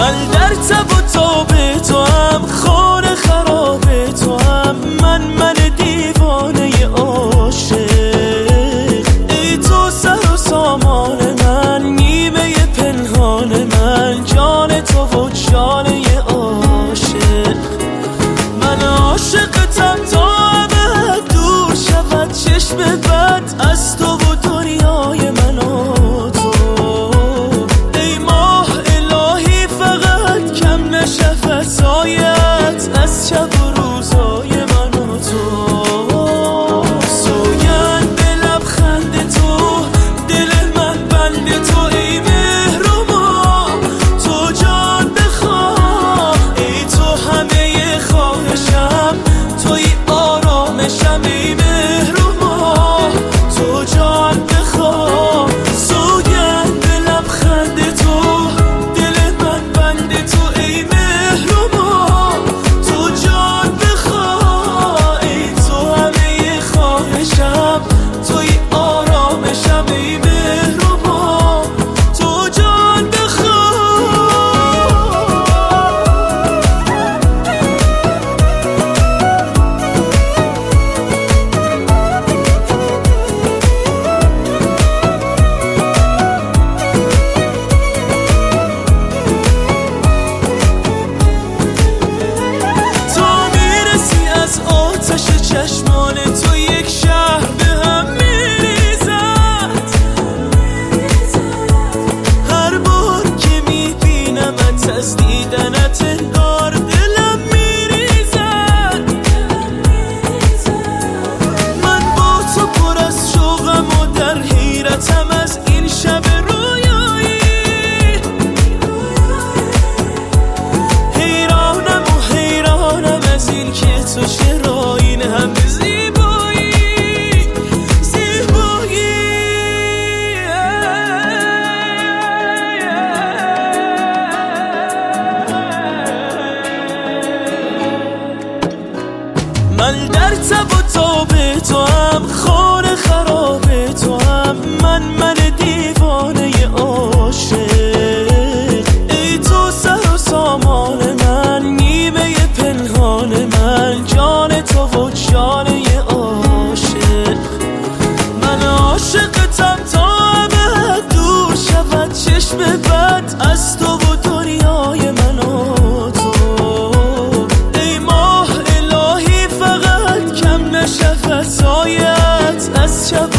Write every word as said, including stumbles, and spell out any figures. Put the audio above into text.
من در تب و تاب تو هم، خانه خراب تو هم، من من دیوانه عاشق. ای تو سر و سامان من، نیمه پنهان من، جان تو و جانه عاشق. من عاشقتم تا ابد دور شود چشم بد از تو و دنیای من و تو. ای ماه الهی فقط کم نشه فضایت از شب و روزای من و تو. سوگند به لبخند تو، دل من بند تو، ای مهر و ماه تو جان بخواه. ای تو همه خواهشم، توی آرامشم، ای مهر و ماه تو جان بخواه. سوگند به لبخند تو، دل من بند تو، ای مهر و ماه تو جان بخواه. ای تو همه خواهشم، توی آرامشم، ای مهر و ماه تو جان بخواه. تا میرسی از آتش چشمان تو، یک شهر به هم میریزد. هر بار که میبینمت از دیدنت انگار دلم میریزد. من با تو پر از شوقم و در حیرتم از این شب رویایی. حیرانم و حیرانم از این که تو چرا این همه زیبایی زیبایی. من در تب و تاب تو هم، خانه خراب تو هم، من من دیوانه عاشق. ای تو سر و سامان من، نیمه پنهان من، جان تو و جانه عاشق. من عاشقتم تا ابد دور شود چشم بد از تو و دنیای من و تو. ای ماه الهی فقط کم نشه فضایت از شب